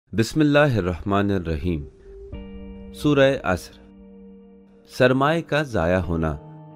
बिस्मिल्लाहिर्रहमानिर्रहीम। सूरह असर। सरमाए का जाया होना।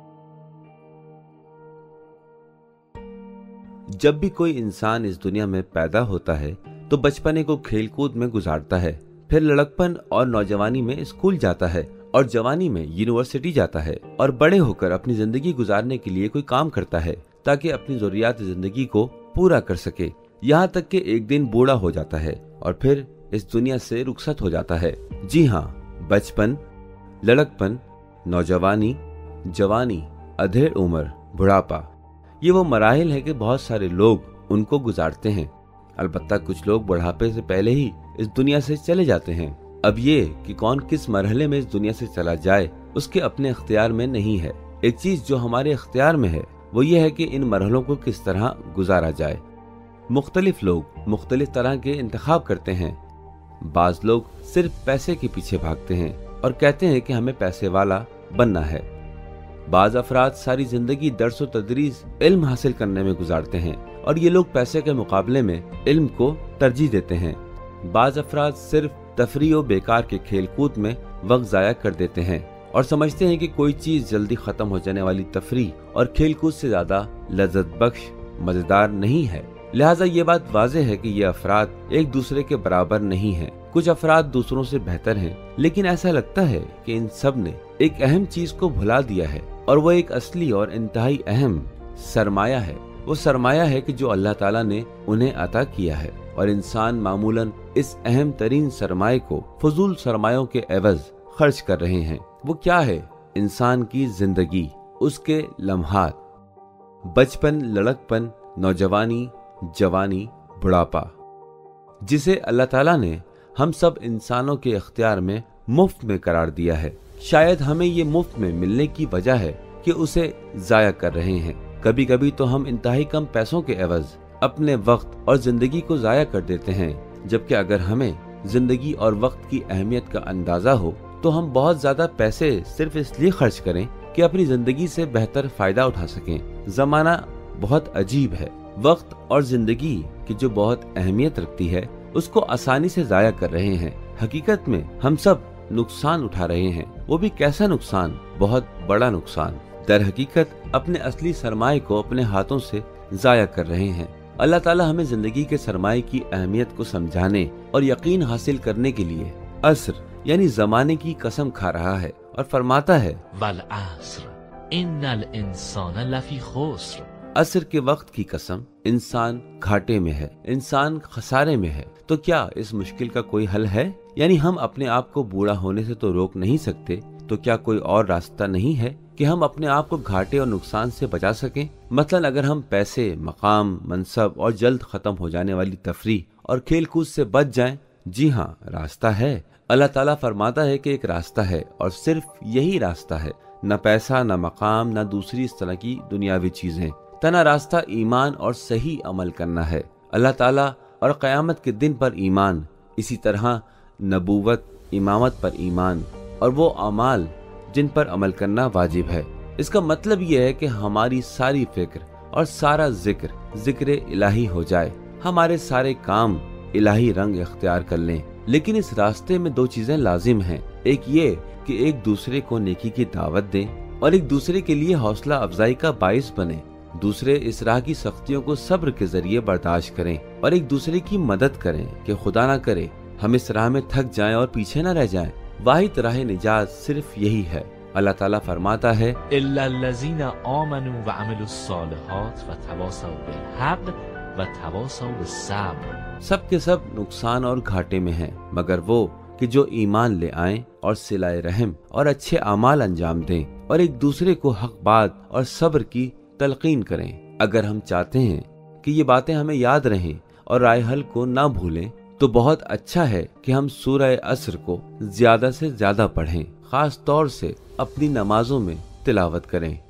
जब भी कोई इंसान इस दुनिया में पैदा होता है तो बचपने को खेलकूद में गुजारता है, फिर लड़कपन और नौजवानी में स्कूल जाता है और जवानी में यूनिवर्सिटी जाता है और बड़े होकर अपनी जिंदगी गुजारने के लिए कोई काम करता है ताकि अपनी जरूरियात जिंदगी को पूरा कर सके। यहाँ तक कि एक दिन बूढ़ा हो जाता है और फिर इस दुनिया से रुखसत हो जाता है। जी हाँ, बचपन, लड़कपन, नौजवानी, जवानी, अधेड़ उम्र, बुढ़ापा, ये वो मराहिल है कि बहुत सारे लोग उनको गुजारते हैं। अलबत्ता कुछ लोग बुढ़ापे से पहले ही इस दुनिया से चले जाते हैं। अब ये कि कौन किस मरहले में इस दुनिया से चला जाए उसके अपने इख्तियार में नहीं है। एक चीज जो हमारे इख्तियार में है वो ये है कि इन मरहलों को किस तरह गुजारा जाए। मुख्तलिफ लोग मुख्तलिफ तरह के इंतखाब करते हैं। बाज लोग सिर्फ पैसे के पीछे भागते हैं और कहते हैं कि हमें पैसे वाला बनना है। बाज अफराद सारी जिंदगी दर्स व तदरीस इल्म हासिल करने में गुजारते हैं और ये लोग पैसे के मुकाबले में इल्म को तरजीह देते हैं। बाज अफराद सिर्फ तफरी और बेकार के खेल कूद में वक्त जाया कर देते हैं और समझते हैं कि कोई चीज जल्दी खत्म हो जाने वाली तफरी और खेल कूद से ज्यादा लज्जत बख्श मजेदार नहीं है। लिहाजा ये बात वाज़ेह है कि ये अफराद एक दूसरे के बराबर नहीं हैं। कुछ अफराद दूसरों से बेहतर हैं, लेकिन ऐसा लगता है कि इन सब ने एक अहम चीज को भुला दिया है और वो एक असली और इंतहाई अहम सरमाया है। वो सरमाया है कि जो अल्लाह ताला ने उन्हें अता किया है और इंसान मामूलन इस अहम तरीन सरमाए को फजूल सरमायों के एवज खर्च कर रहे हैं। वो क्या है? इंसान की जिंदगी, उसके लम्हात, बचपन, लड़कपन, नौजवानी, जवानी, बुढ़ापा, जिसे अल्लाह ताला ने हम सब इंसानों के इख्तियार में मुफ्त में करार दिया है। शायद हमें ये मुफ्त में मिलने की वजह है कि उसे जाया कर रहे हैं। कभी कभी तो हम इंतहाई कम पैसों के एवज अपने वक्त और जिंदगी को जाया कर देते हैं, जबकि अगर हमें जिंदगी और वक्त की अहमियत का अंदाजा हो तो हम बहुत ज्यादा पैसे सिर्फ इसलिए खर्च करें कि अपनी जिंदगी से बेहतर फायदा उठा सकें। जमाना बहुत अजीब है। वक्त और जिंदगी की जो बहुत अहमियत रखती है उसको आसानी से जाया कर रहे हैं। हकीकत में हम सब नुकसान उठा रहे हैं। वो भी कैसा नुकसान? बहुत बड़ा नुकसान। दर हकीकत अपने असली सरमाए को अपने हाथों से जाया कर रहे हैं। अल्लाह ताला हमें जिंदगी के सरमाए की अहमियत को समझाने और यकीन हासिल करने के लिए असर यानी जमाने की कसम खा रहा है और फरमाता है, वल अस्र इन्नल इंसान लफी खुस्र। असर के वक्त की कसम, इंसान घाटे में है, इंसान खसारे में है। तो क्या इस मुश्किल का कोई हल है? यानी हम अपने आप को बूढ़ा होने से तो रोक नहीं सकते, तो क्या कोई और रास्ता नहीं है कि हम अपने आप को घाटे और नुकसान से बचा सकें? मसलन अगर हम पैसे, मकाम, मनसब और जल्द खत्म हो जाने वाली तफरी और खेल कूद से बच जाएं। जी हाँ, रास्ता है। अल्लाह ताला फरमाता है कि एक रास्ता है और सिर्फ यही रास्ता है। न पैसा, न मकाम, न दूसरी इस तरह की दुनियावी चीजें। तना रास्ता ईमान और सही अमल करना है। अल्लाह ताला और क़यामत के दिन पर ईमान, इसी तरह नबूवत, इमामत पर ईमान और वो अमाल जिन पर अमल करना वाजिब है। इसका मतलब यह है कि हमारी सारी फिक्र और सारा जिक्र इलाही हो जाए, हमारे सारे काम इलाही रंग इख्तियार कर लें। लेकिन इस रास्ते में दो चीजें लाजिम हैं। एक ये कि एक दूसरे को नेकी की दावत दें और एक दूसरे के लिए हौसला अफजाई का बाइस बने। दूसरे इस राह की सख्तियों को सब्र के जरिए बर्दाश्त करें और एक दूसरे की मदद करें कि खुदा ना करे हम इस राह में थक जाएं और पीछे न रह जाएं। वाहिद राह निजात सिर्फ यही है। अल्लाह ताला फरमाता है, इल्लल्लज़ीना आमनू व अमिलुस्सालिहात व तवासौ बिल हक़ व तवासौ बिस्सब्र। सब के सब नुकसान और घाटे में हैं, मगर वो कि जो ईमान ले आएं और सिलाए रहम और अच्छे अमाल अंजाम दें और एक दूसरे को हक बात और सब्र की तलकीन करें। अगर हम चाहते हैं कि ये बातें हमें याद रहें और राय हल को ना भूलें तो बहुत अच्छा है कि हम सूरह असर को ज्यादा से ज्यादा पढ़ें, खास तौर से अपनी नमाजों में तिलावत करें।